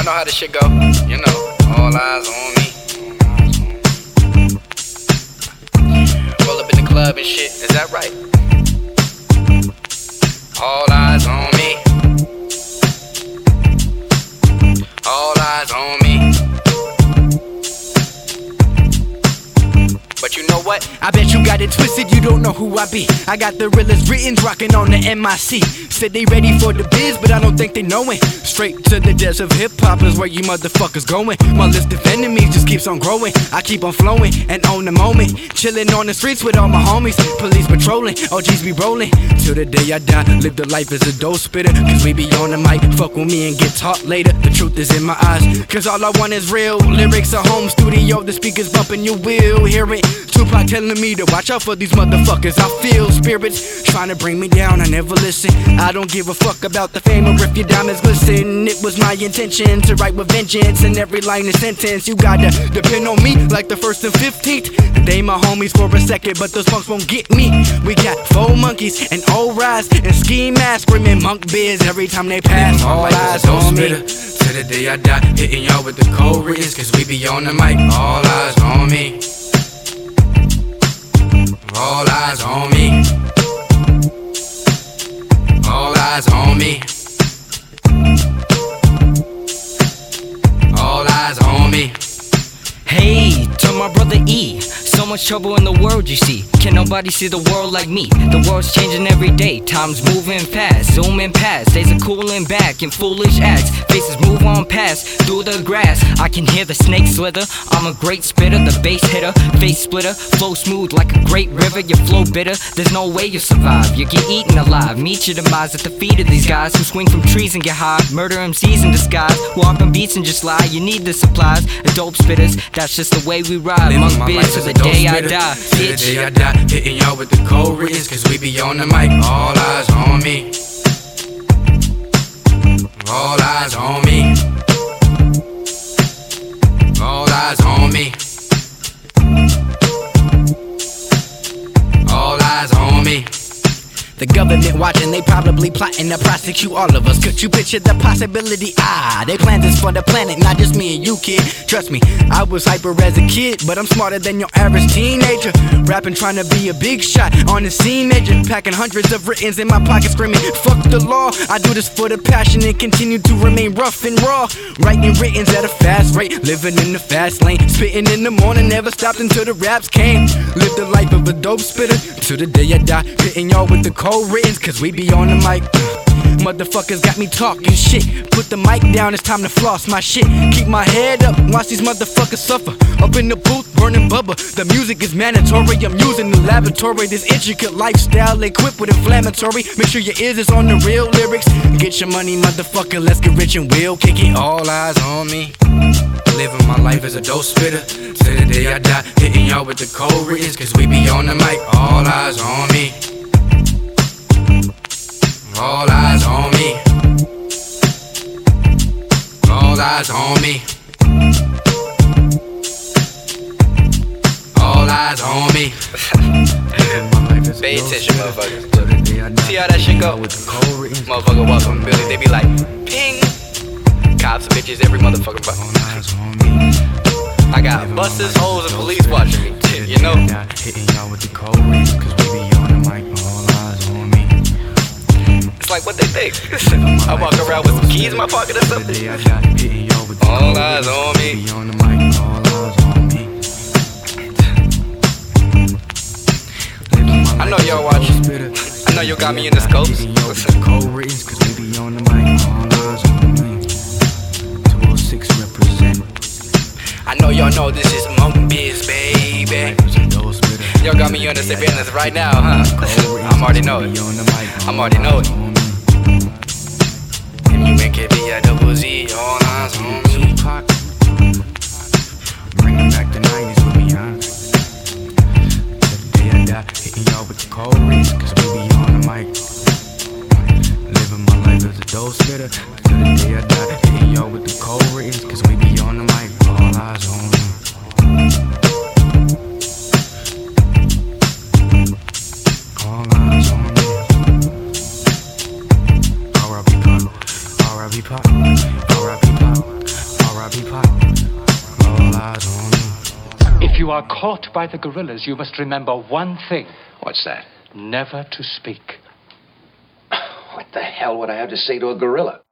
know how this shit go. You know, all eyes on me. Roll up in the club and shit, is that right? All eyes on me. All eyes on me. But you know what? I bet you got it twisted, you don't know who I be. I got the realest writtens rockin' on the MIC. Said they ready for the biz, but I don't think they knowin'. Straight to the depths of hip-hop is where you motherfuckers going. My list of enemies just keeps on growing. I keep on flowing and on the moment. Chillin' on the streets with all my homies. Police patrolling, OGs be rolling. Till the day I die, live the life as a dope spitter. Cause we be on the mic, fuck with me and get taught later. The truth is in my eyes, cause all I want is real. Lyrics are home studio, the speakers bumping, you will hear it. Tupac telling me to watch out for these motherfuckers. I feel spirits trying to bring me down, I never listen. I don't give a fuck about the fame or if your diamonds glisten. It was my intention to write with vengeance in every line of sentence. You gotta depend on me like the 1st and 15th. They my homies for a second, but those punks won't get me. We got 4 monkeys and old rise and ski masks screaming monk biz every time they pass. All eyes on me. To the day I die, hitting y'all with the cold writtens, cause we be on the mic. All eyes on me. All eyes on me. All eyes on me. All eyes on me. Hey, to my brother E. So much trouble in the world, you see. Can nobody see the world like me? The world's changing every day. Time's moving fast, zooming past. Days are cooling back in foolish acts. Faces move on past through the grass. I can hear the snake slither. I'm a great spitter, the bass hitter, face splitter. Flow smooth like a great river. You flow bitter. There's no way you survive. You get eaten alive. Meet your demise at the feet of these guys who swing from trees and get high. Murder MCs in disguise. Walk on beats and just lie. You need the supplies. The dope spitters. That's just the way we ride. Monk biz to the day I die. To the day I die, hitting y'all with the cold writtens, cause we be on the mic. All eyes on me. All eyes on me. All eyes on me. All eyes on me. The government watching, they probably plotting to prosecute all of us. Could you picture the possibility? They planned this for the planet, not just me and you, kid. Trust me, I was hyper as a kid, but I'm smarter than your average teenager. Rapping, trying to be a big shot on the scene major. Packing hundreds of writtens in my pocket, screaming, fuck the law. I do this for the passion and continue to remain rough and raw. Writing writtens at a fast rate, living in the fast lane. Spitting in the morning, never stopped until the raps came. Live the life of a dope spitter, till the day I die. Hitting y'all with the cold writtens, cause we be on the mic. Motherfuckers got me talking shit. Put the mic down, it's time to floss my shit. Keep my head up, watch these motherfuckers suffer. Up in the booth, burning bubba. The music is mandatory, I'm using the laboratory. This intricate lifestyle equipped with inflammatory. Make sure your ears is on the real lyrics. Get your money, motherfucker, let's get rich and we'll kick it. All eyes on me. Living my life as a dope spitter, till the day I die. Hitting y'all with the cold writtens, cause we be on the mic. All eyes on me. All eyes on me. All eyes on me. All eyes on me. Pay attention, motherfuckers. See how that shit go? Motherfucker walk on the building, they be like, ping. Cops and bitches, every motherfucker. I got buses, hoes, and police watching me. You know? Hitting y'all with the cold writtens, cause we be on the mic. All eyes on me. It's like what they think. I walk around with some keys in my pocket or something. All eyes on me. I know y'all watching. I know you got me in the scopes. I know y'all know this is monk biz, baby. Y'all got me on the surveillance right now, huh? I'm already know it. I'm already know it. MUNKBIZZ, all eyes on me. Bringing back the 90s with me, huh? To the day I die, hitting y'all with the cold writtens, cause we be on the mic. Living my life as a dope spitter, to the day I die, hitting y'all with the cold writtens, cause we be on the mic. All eyes on me. All eyes on me. R.I.P. Pop, R.I.P. Pop, R.I.P. Pop. If you are caught by the gorillas, you must remember one thing. What's that? Never to speak. What the hell would I have to say to a gorilla?